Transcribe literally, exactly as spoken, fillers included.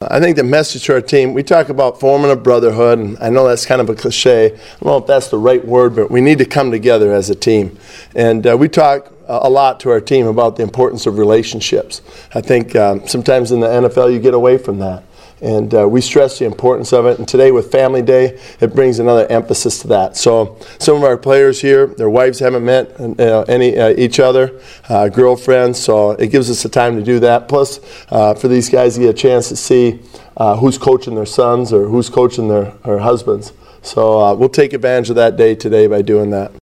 I think the message to our team, we talk about forming a brotherhood, and I know that's kind of a cliche. I don't know if that's the right word, but we need to come together as a team. And uh, we talk a lot to our team about the importance of relationships. I think um, sometimes in the N F L you get away from that. And uh, we stress the importance of it. And today with Family Day, it brings another emphasis to that. So some of our players here, their wives haven't met uh, any uh, each other, uh, girlfriends. So it gives us the time to do that. Plus, uh, for these guys to get a chance to see uh, who's coaching their sons or who's coaching their, their husbands. So uh, we'll take advantage of that day today by doing that.